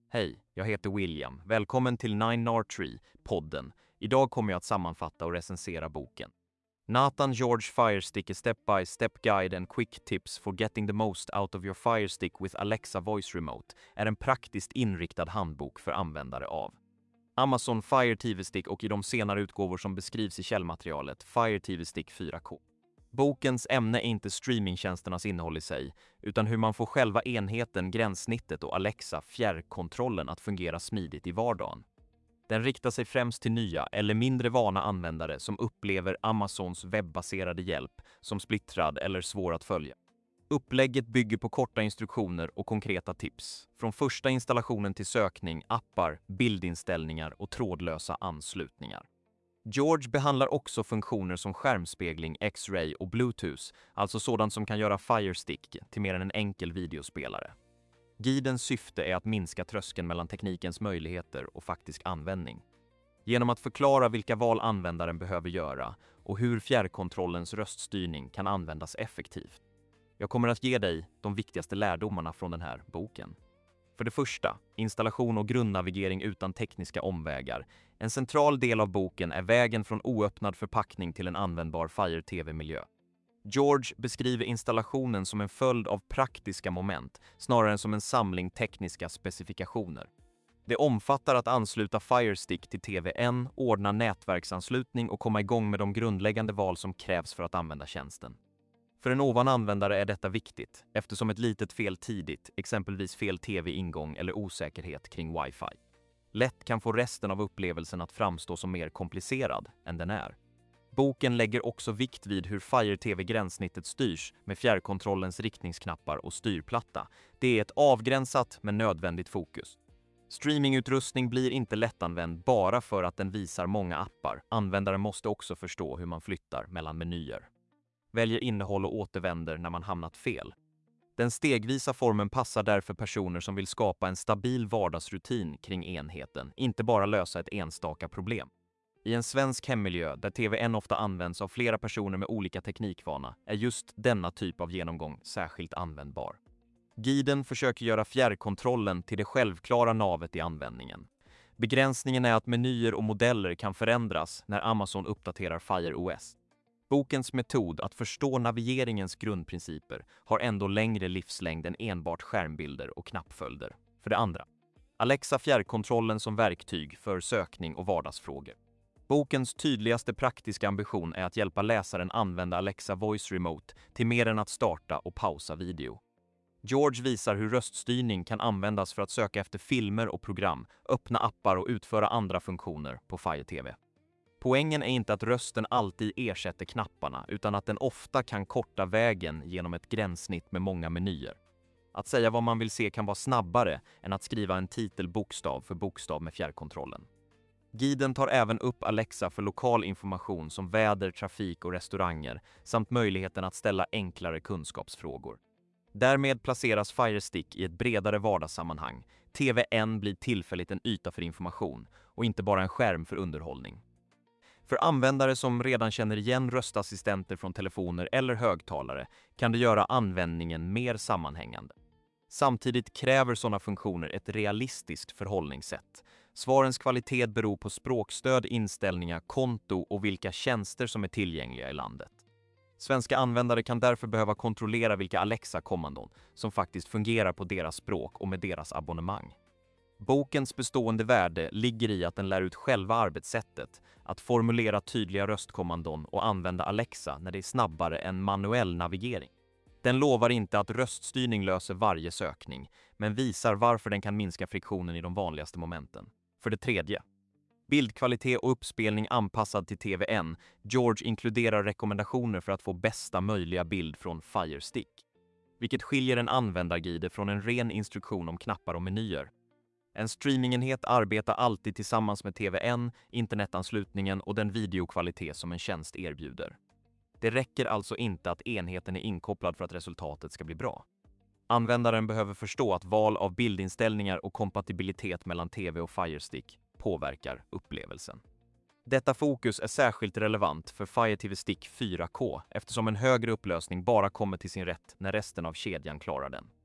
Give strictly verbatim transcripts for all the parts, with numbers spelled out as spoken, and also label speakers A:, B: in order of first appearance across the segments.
A: Hej, jag heter William. Välkommen till Nine R Tree, podden. Idag kommer jag att sammanfatta och recensera boken. Nathan George Firestick, a step-by-step guide and quick tips for getting the most out of your Fire Stick with Alexa Voice Remote är en praktiskt inriktad handbok för användare av Amazon Fire T V Stick och i de senare utgåvor som beskrivs i källmaterialet Fire T V Stick fyra K. Bokens ämne är inte streamingtjänsternas innehåll i sig, utan hur man får själva enheten, gränssnittet och Alexa, fjärrkontrollen, att fungera smidigt i vardagen. Den riktar sig främst till nya eller mindre vana användare som upplever Amazons webbaserade hjälp som splittrad eller svår att följa. Upplägget bygger på korta instruktioner och konkreta tips, från första installationen till sökning, appar, bildinställningar och trådlösa anslutningar. George behandlar också funktioner som skärmspegling, X-ray och Bluetooth, alltså sådant som kan göra Fire Stick till mer än en enkel videospelare. Guidens syfte är att minska tröskeln mellan teknikens möjligheter och faktisk användning. Genom att förklara vilka val användaren behöver göra och hur fjärrkontrollens röststyrning kan användas effektivt. Jag kommer att ge dig de viktigaste lärdomarna från den här boken. För det första, installation och grundnavigering utan tekniska omvägar. En central del av boken är vägen från oöppnad förpackning till en användbar Fire T V-miljö. George beskriver installationen som en följd av praktiska moment, snarare än som en samling tekniska specifikationer. Det omfattar att ansluta Fire Stick till T V N, ordna nätverksanslutning och komma igång med de grundläggande val som krävs för att använda tjänsten. För en ovan användare är detta viktigt, eftersom ett litet fel tidigt, exempelvis fel T V-ingång eller osäkerhet kring Wi-Fi, lätt kan få resten av upplevelsen att framstå som mer komplicerad än den är. Boken lägger också vikt vid hur Fire T V-gränssnittet styrs med fjärrkontrollens riktningsknappar och styrplatta. Det är ett avgränsat men nödvändigt fokus. Streamingutrustning blir inte lättanvänd bara för att den visar många appar. Användaren måste också förstå hur man flyttar mellan menyer, väljer innehåll och återvänder när man hamnat fel. Den stegvisa formen passar därför personer som vill skapa en stabil vardagsrutin kring enheten, inte bara lösa ett enstaka problem. I en svensk hemmiljö där T V N ofta används av flera personer med olika teknikvana är just denna typ av genomgång särskilt användbar. Guiden försöker göra fjärrkontrollen till det självklara navet i användningen. Begränsningen är att menyer och modeller kan förändras när Amazon uppdaterar Fire O S. Bokens metod att förstå navigeringens grundprinciper har ändå längre livslängd än enbart skärmbilder och knappföljder. För det andra, Alexa fjärrkontrollen som verktyg för sökning och vardagsfrågor. Bokens tydligaste praktiska ambition är att hjälpa läsaren använda Alexa Voice Remote till mer än att starta och pausa video. George visar hur röststyrning kan användas för att söka efter filmer och program, öppna appar och utföra andra funktioner på Fire T V. Poängen är inte att rösten alltid ersätter knapparna, utan att den ofta kan korta vägen genom ett gränssnitt med många menyer. Att säga vad man vill se kan vara snabbare än att skriva en titel bokstav för bokstav med fjärrkontrollen. Guiden tar även upp Alexa för lokal information som väder, trafik och restauranger samt möjligheten att ställa enklare kunskapsfrågor. Därmed placeras Fire Stick i ett bredare vardagssammanhang. T V N blir tillfälligt en yta för information och inte bara en skärm för underhållning. För användare som redan känner igen röstassistenter från telefoner eller högtalare kan det göra användningen mer sammanhängande. Samtidigt kräver sådana funktioner ett realistiskt förhållningssätt. Svarens kvalitet beror på språkstöd, inställningar, konto och vilka tjänster som är tillgängliga i landet. Svenska användare kan därför behöva kontrollera vilka Alexa-kommandon som faktiskt fungerar på deras språk och med deras abonnemang. Bokens bestående värde ligger i att den lär ut själva arbetssättet, att formulera tydliga röstkommandon och använda Alexa när det är snabbare än manuell navigering. Den lovar inte att röststyrning löser varje sökning, men visar varför den kan minska friktionen i de vanligaste momenten. För det tredje, bildkvalitet och uppspelning anpassad till T V N. George inkluderar rekommendationer för att få bästa möjliga bild från Fire Stick, vilket skiljer en användarguide från en ren instruktion om knappar och menyer. En streamingenhet arbetar alltid tillsammans med T V N, internetanslutningen och den videokvalitet som en tjänst erbjuder. Det räcker alltså inte att enheten är inkopplad för att resultatet ska bli bra. Användaren behöver förstå att val av bildinställningar och kompatibilitet mellan T V och Fire Stick påverkar upplevelsen. Detta fokus är särskilt relevant för Fire T V Stick fyra K eftersom en högre upplösning bara kommer till sin rätt när resten av kedjan klarar den.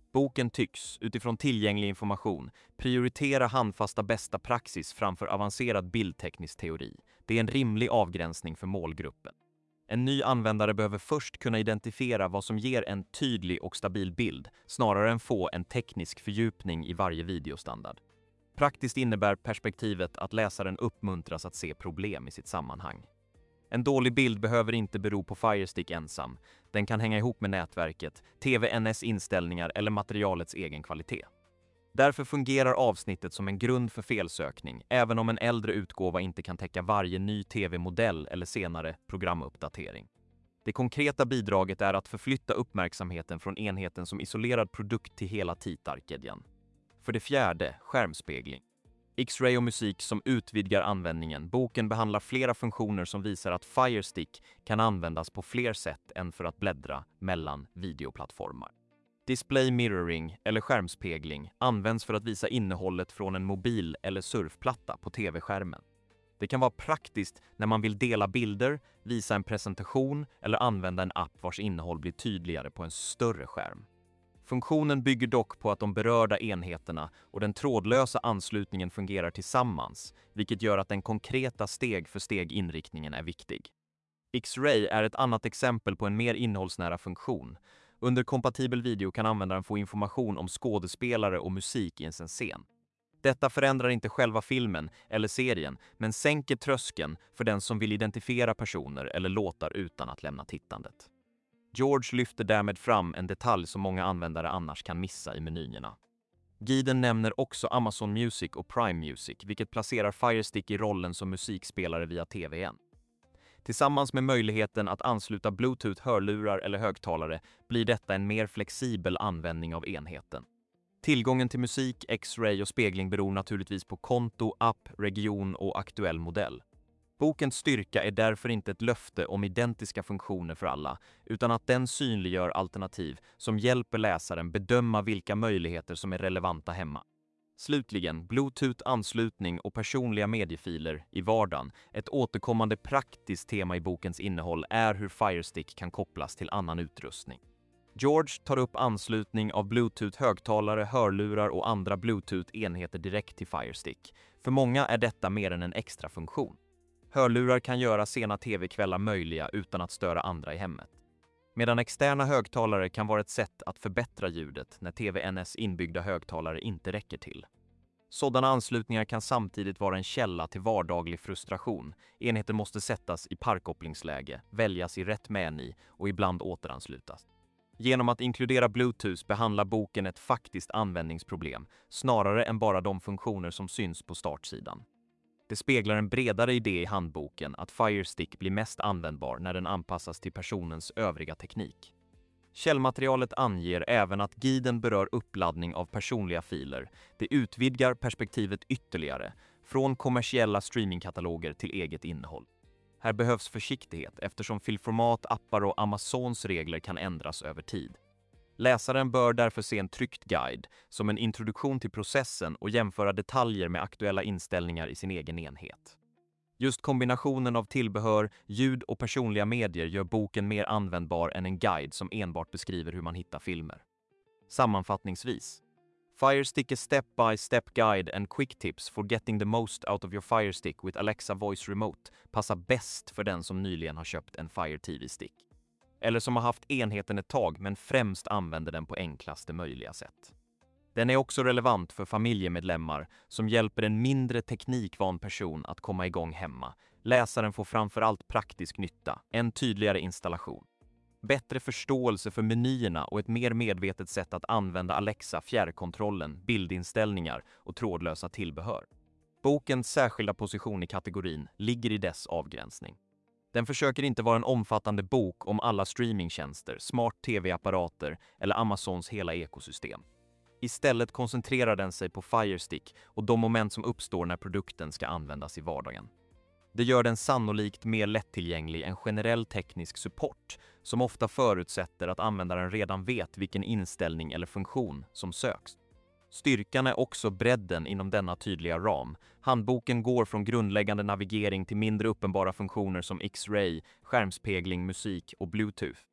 A: Boken tycks, utifrån tillgänglig information, prioritera handfasta bästa praxis framför avancerad bildteknisk teori. Det är en rimlig avgränsning för målgruppen. En ny användare behöver först kunna identifiera vad som ger en tydlig och stabil bild, snarare än få en teknisk fördjupning i varje videostandard. Praktiskt innebär perspektivet att läsaren uppmuntras att se problem i sitt sammanhang. En dålig bild behöver inte bero på Fire Stick ensam. Den kan hänga ihop med nätverket, T V N S inställningar eller materialets egen kvalitet. Därför fungerar avsnittet som en grund för felsökning, även om en äldre utgåva inte kan täcka varje ny tv-modell eller senare programuppdatering. Det konkreta bidraget är att förflytta uppmärksamheten från enheten som isolerad produkt till hela tittarkedjan. För det fjärde, skärmspegling. X-ray och musik som utvidgar användningen. Boken behandlar flera funktioner som visar att Fire Stick kan användas på fler sätt än för att bläddra mellan videoplattformar. Display mirroring, eller skärmspegling, används för att visa innehållet från en mobil- eller surfplatta på tv-skärmen. Det kan vara praktiskt när man vill dela bilder, visa en presentation eller använda en app vars innehåll blir tydligare på en större skärm. Funktionen bygger dock på att de berörda enheterna och den trådlösa anslutningen fungerar tillsammans, vilket gör att den konkreta steg-för-steg-inriktningen är viktig. X-ray är ett annat exempel på en mer innehållsnära funktion. Under kompatibel video kan användaren få information om skådespelare och musik i en scen. Detta förändrar inte själva filmen eller serien, men sänker tröskeln för den som vill identifiera personer eller låtar utan att lämna tittandet. George lyfter därmed fram en detalj som många användare annars kan missa i menyerna. Guiden nämner också Amazon Music och Prime Music, vilket placerar Fire Stick i rollen som musikspelare via T V N. Tillsammans med möjligheten att ansluta Bluetooth-hörlurar eller högtalare blir detta en mer flexibel användning av enheten. Tillgången till musik, X-ray och spegling beror naturligtvis på konto, app, region och aktuell modell. Bokens styrka är därför inte ett löfte om identiska funktioner för alla, utan att den synliggör alternativ som hjälper läsaren bedöma vilka möjligheter som är relevanta hemma. Slutligen, Bluetooth-anslutning och personliga mediefiler i vardagen. Ett återkommande praktiskt tema i bokens innehåll är hur Fire Stick kan kopplas till annan utrustning. George tar upp anslutning av Bluetooth-högtalare, hörlurar och andra Bluetooth-enheter direkt till Fire Stick. För många är detta mer än en extra funktion. Hörlurar kan göra sena tv-kvällar möjliga utan att störa andra i hemmet. Medan externa högtalare kan vara ett sätt att förbättra ljudet när T V N S inbyggda högtalare inte räcker till. Sådana anslutningar kan samtidigt vara en källa till vardaglig frustration. Enheten måste sättas i parkopplingsläge, väljas i rätt meny och ibland återanslutas. Genom att inkludera Bluetooth behandlar boken ett faktiskt användningsproblem, snarare än bara de funktioner som syns på startsidan. Det speglar en bredare idé i handboken att Fire Stick blir mest användbar när den anpassas till personens övriga teknik. Källmaterialet anger även att guiden berör uppladdning av personliga filer. Det utvidgar perspektivet ytterligare, från kommersiella streamingkataloger till eget innehåll. Här behövs försiktighet eftersom filformat, appar och Amazons regler kan ändras över tid. Läsaren bör därför se en tryckt guide som en introduktion till processen och jämföra detaljer med aktuella inställningar i sin egen enhet. Just kombinationen av tillbehör, ljud och personliga medier gör boken mer användbar än en guide som enbart beskriver hur man hittar filmer. Sammanfattningsvis, Fire Stick is step-by-step guide and quick tips for getting the most out of your Fire Stick with Alexa Voice Remote passar bäst för den som nyligen har köpt en Fire T V-stick. Eller som har haft enheten ett tag men främst använder den på enklaste möjliga sätt. Den är också relevant för familjemedlemmar som hjälper en mindre teknikvan person att komma igång hemma. Läsaren får framförallt praktisk nytta, en tydligare installation, bättre förståelse för menyerna och ett mer medvetet sätt att använda Alexa, fjärrkontrollen, bildinställningar och trådlösa tillbehör. Bokens särskilda position i kategorin ligger i dess avgränsning. Den försöker inte vara en omfattande bok om alla streamingtjänster, smart tv-apparater eller Amazons hela ekosystem. Istället koncentrerar den sig på Fire Stick och de moment som uppstår när produkten ska användas i vardagen. Det gör den sannolikt mer lättillgänglig än generell teknisk support som ofta förutsätter att användaren redan vet vilken inställning eller funktion som söks. Styrkan är också bredden inom denna tydliga ram. Handboken går från grundläggande navigering till mindre uppenbara funktioner som X-ray, skärmspegling, musik och Bluetooth.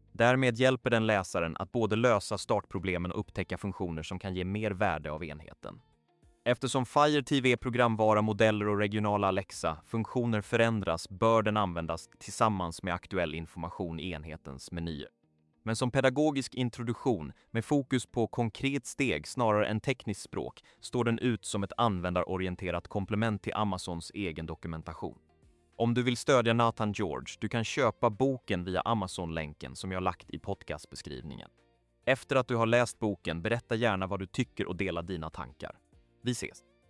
A: Därmed hjälper den läsaren att både lösa startproblemen och upptäcka funktioner som kan ge mer värde av enheten. Eftersom Fire T V-programvara, modeller och regionala Alexa-funktioner förändras bör den användas tillsammans med aktuell information i enhetens menyer. Men som pedagogisk introduktion med fokus på konkret steg snarare än tekniskt språk står den ut som ett användarorienterat komplement till Amazons egen dokumentation. Om du vill stödja Nathan George, du kan köpa boken via Amazon-länken som jag lagt i podcastbeskrivningen. Efter att du har läst boken, berätta gärna vad du tycker och dela dina tankar. Vi ses!